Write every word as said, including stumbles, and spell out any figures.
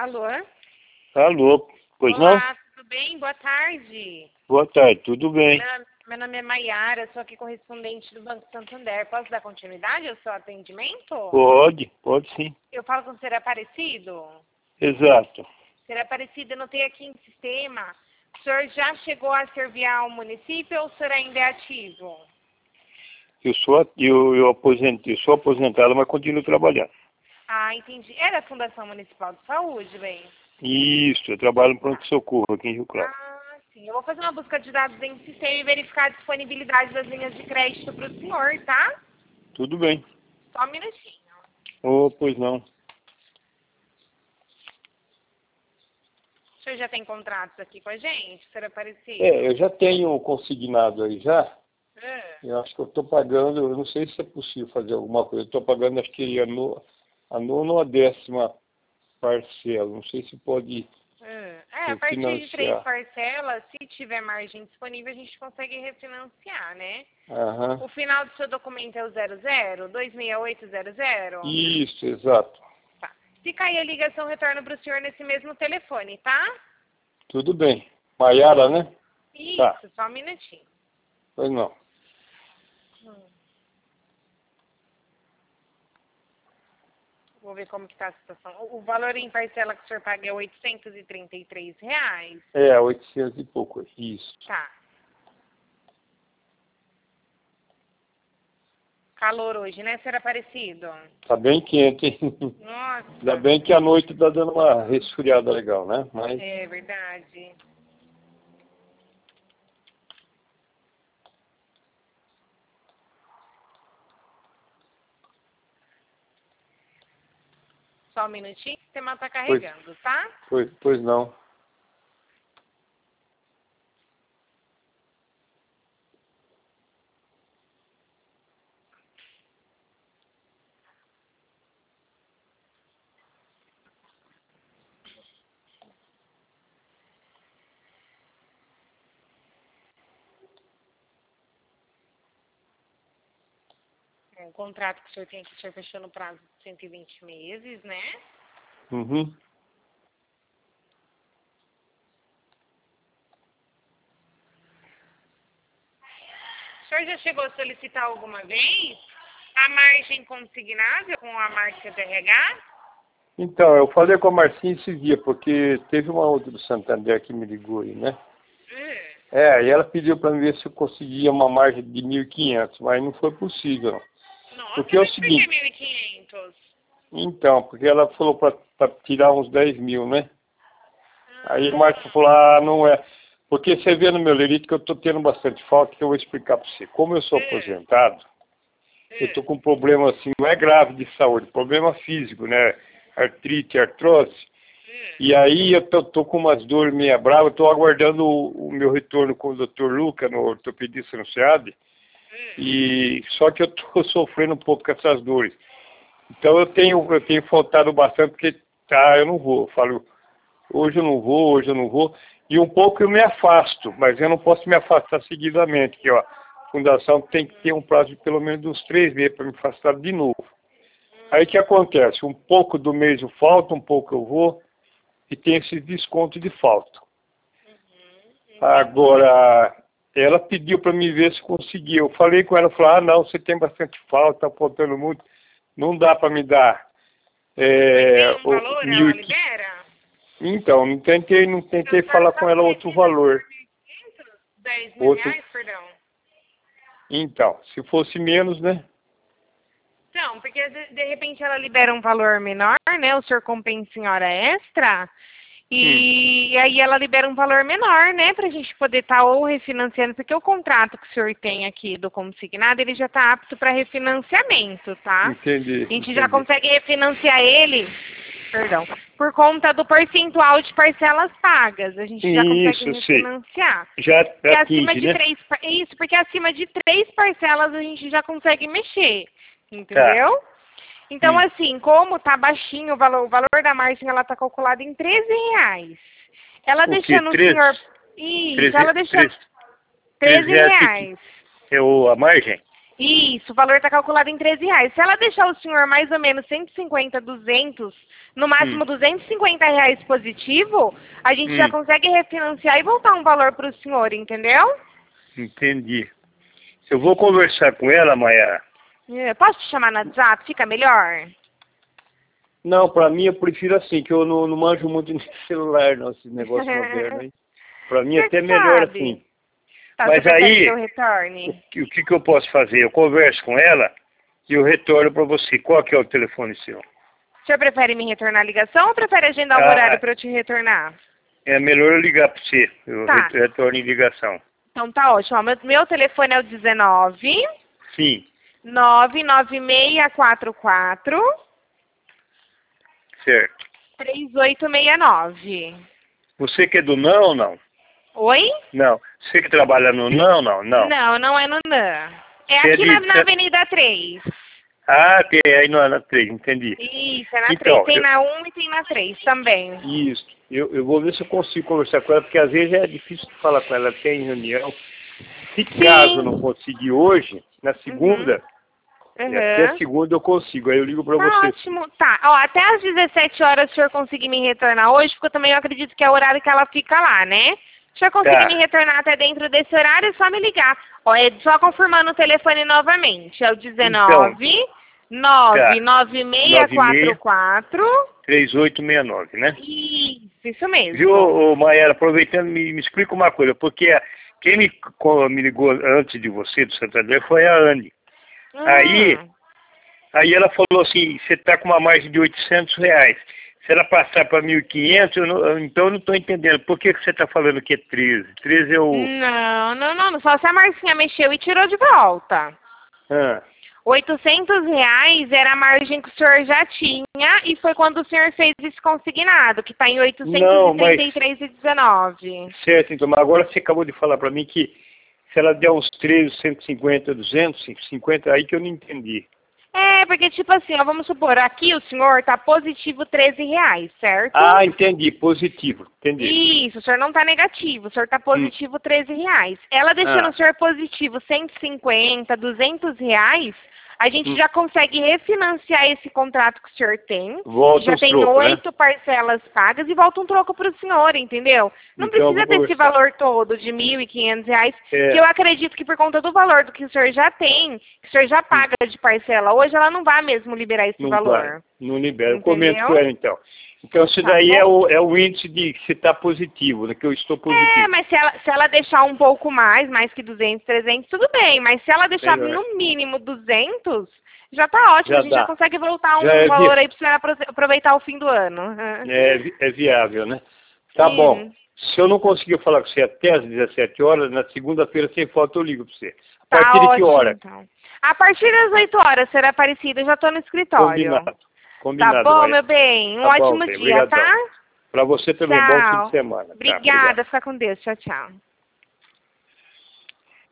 Alô? Alô, pois não? Olá, tudo bem? Boa tarde. Boa tarde, tudo bem. Meu, meu nome é Maiara, sou aqui correspondente do Banco Santander. Posso dar continuidade ao seu atendimento? Pode, pode sim. Eu falo com o senhor Aparecido? Exato. Senhor Aparecido, eu notei aqui em sistema. O senhor já chegou a servir ao município ou o senhor ainda é ativo? Eu sou, eu, eu aposentei, sou aposentado, mas continuo trabalhando. Ah, entendi. É da Fundação Municipal de Saúde, bem? Isso, eu trabalho no pronto-socorro aqui em Rio Claro. Ah, sim. Eu vou fazer uma busca de dados em sistema e verificar a disponibilidade das linhas de crédito para o senhor, tá? Tudo bem. Só um minutinho. Oh, pois não. O senhor já tem contratos aqui com a gente, senhor Aparecido? É, eu já tenho consignado aí já. É. Eu acho que eu estou pagando, eu não sei se é possível fazer alguma coisa. Eu estou pagando, acho que a, no, a nona ou a décima parcela. Não sei se pode É, é, a partir de três financiar. parcelas, se tiver margem disponível, a gente consegue refinanciar, né? Aham. O final do seu documento é o zero zero, dois seis oito zero zero? Isso, exato. Tá. Se cair a ligação, retorna para o senhor nesse mesmo telefone, tá? Tudo bem. Maiara, né? Isso, Tá. só um minutinho. Pois não. Hum. Vou ver como que tá a situação. O o valor em parcela que o senhor paga é oitocentos e trinta e três reais. É, oitocentos e pouco. Isso. Tá. Calor hoje, né, senhor Aparecido? Tá bem quente, hein? Nossa. Ainda bem que a noite tá dando uma resfriada legal, né? Mas É verdade. Só um minutinho, o sistema tá pois, carregando, tá? pois, pois não. É um contrato que o senhor tem aqui, o senhor fechou no prazo de cento e vinte meses, né? Uhum. O senhor já chegou a solicitar alguma vez a margem consignável com a marca D R H? Então, eu falei com a Marcinha esse dia, porque teve uma outra do Santander que me ligou aí, né? Hum. É, e ela pediu para mim ver se eu conseguia uma margem de mil e quinhentos, mas não foi possível, não. Nossa, Porque é o mas por que seguinte, mil e quinhentos? então, porque ela falou para tirar uns dez mil, né? Aí o Ah, Márcio falou, ah, não é. Porque você vê no meu lerite que eu estou tendo bastante falta, que eu vou explicar para você. Como eu sou hum, aposentado, eu estou hum, com um problema assim, não é grave de saúde, problema físico, né? Artrite, artrose. hum, E aí eu tô, tô com umas dores meia brava, estou aguardando o, o meu retorno com o doutor Luca, no ortopedista no SEAD, hum. e só que eu estou sofrendo um pouco com essas dores. Então eu tenho, eu tenho faltado bastante, porque tá, eu não vou. Eu falo, hoje eu não vou, hoje eu não vou. E um pouco eu me afasto, mas eu não posso me afastar seguidamente, que ó, a fundação tem que ter um prazo de pelo menos uns três meses para me afastar de novo. Aí o que acontece? Um pouco do mês eu falto, um pouco eu vou, e tem esse desconto de falta. Entendi. Agora, ela pediu para me ver se conseguia. Eu falei com ela, falou, ah não, você tem bastante falta, está faltando muito, não dá para me dar Mas é, nenhum o, valor mil ela e quinhentos. libera? Então, não tentei, não tentei Então, só falar só com ela por outro refinanciar valor. por mil e quinhentos? dez mil Outro, reais, perdão. então, se fosse menos, né? Não, porque de, de repente ela libera um valor menor, né? O senhor compensa em hora extra. Hum. E, e aí ela libera um valor menor, né? Pra gente poder estar ou refinanciando, porque o contrato que o senhor tem aqui do consignado, ele já está apto para refinanciamento, tá? Entendi, A gente já entendi. consegue refinanciar ele, perdão, por conta do percentual de parcelas pagas. A gente já consegue Isso, eu sei. refinanciar. Já Porque acima atinge, de né? três, par- isso, porque acima de três parcelas a gente já consegue mexer, Tá. entendeu? Então, Hum. assim, como tá baixinho o valor, o valor da margem, ela tá calculada em treze reais. Ela O quê? deixando o Treze? senhor... Isso, Treze, ela deixando... treze, treze treze reais que, que reais. é o, a margem? Isso, o valor está calculado em treze reais. Se ela deixar o senhor mais ou menos cento e cinquenta, duzentos, no máximo Hum. duzentos e cinquenta reais positivo, a gente Hum. já consegue refinanciar e voltar um valor para o senhor, entendeu? Entendi. Eu vou conversar com ela, Maiara. É, posso te chamar no WhatsApp? Fica melhor? Não, pra mim eu prefiro assim, que eu não, não manjo muito de celular, não, esse negócio moderno aí. Pra mim Você até melhor sabe. assim. Tá, Mas você prefere aí, que eu retorne? o que, o que que eu posso fazer? Eu converso com ela e eu retorno pra você. Qual que é o telefone seu? O senhor prefere me retornar a ligação ou prefere agendar um Ah, horário para eu te retornar? é melhor eu ligar pra você. Eu Tá. re- retorno em ligação. Então tá ótimo. Ó, meu, meu telefone é o dezenove, Sim, nove nove seis quatro quatro, certo. três oito seis nove. Você que é do não ou não? Oi? Não. Você que trabalha no não, não, não. Não, não é no N A. É Você é aqui de- na, na você- Avenida três. Ah, tem aí no, na três, entendi. Isso, é na Então, três. Tem eu- na um e tem na três também. Isso. Eu, eu vou ver se eu consigo conversar com ela, porque às vezes é difícil de falar com ela, ela tem reunião. Se caso eu não conseguir hoje, na segunda, Uhum. até segunda eu consigo, aí eu ligo pra Tá você. ótimo. Tá, ó, até às dezessete horas se o senhor conseguir me retornar hoje, porque eu também acredito que é o horário que ela fica lá, né? Se o senhor conseguir Tá. me retornar até dentro desse horário, é só me ligar. Ó, é só confirmando o telefone novamente. É o dezenove, nove nove seis quatro quatro. três oito seis nove, né? Isso, isso mesmo. Viu, ô, Maiara, aproveitando, me, me explica uma coisa, porque a- quem me, co- me ligou antes de você, do Santander, foi a Anne. Hum. Aí, aí ela falou assim, você está com uma margem de oitocentos reais. Se ela passar para mil e quinhentos, eu não- eu- então eu não estou entendendo. Por que, que você está falando que é treze? treze é o... Não, não, não. Só se a Marcinha mexeu e tirou de volta. Ah, oitocentos reais era a margem que o senhor já tinha e foi quando o senhor fez esse consignado, que está em oitocentos e trinta e três reais e dezenove. certo, então, mas agora você acabou de falar para mim que se ela der uns treze, cento e cinquenta, duzentos, cento e cinquenta, aí que eu não entendi. É, porque tipo assim, ó, vamos supor, aqui o senhor tá positivo treze reais, certo? Ah, entendi, positivo, entendi. Isso, o senhor não tá negativo, o senhor tá positivo treze reais. Ela deixando Ah. o senhor positivo cento e cinquenta, duzentos reais, a gente Hum. já consegue refinanciar esse contrato que o senhor tem. Volta Já os tem trocos, né? oito parcelas pagas e volta um troco para o senhor, entendeu? Não Então, eu precisa vou desse conversar. valor todo de mil e quinhentos reais, É. que eu acredito que por conta do valor do que o senhor já tem, que o senhor já paga de parcela hoje, ela não vai mesmo liberar esse Não valor. vai, não libera. Eu Entendeu? comento com ela então. Então isso Tá daí bom. é o, é o índice de que você está positivo, né? Que eu estou positivo. É, mas se ela, se ela deixar um pouco mais, mais que duzentos, trezentos, tudo bem. Mas se ela deixar Melhor. no mínimo duzentos, já tá ótimo. Já a gente dá. já consegue voltar um Já é valor vi- aí para você apro- aproveitar o fim do ano. É, vi- é viável, né? Tá Sim. bom. Se eu não conseguir falar com você até às dezessete horas, na segunda-feira sem falta eu ligo para você. A Tá partir de que ótimo, hora? então. A partir das oito horas, será Aparecida, eu já tô no escritório. Combinado. Combinado. Tá bom, Maria. meu bem? Um Tá bom, ótimo bem. dia, Obrigadão. tá? Para você também, bom fim Tchau. de semana. Tá, Obrigada, fica com Deus. Tchau, tchau.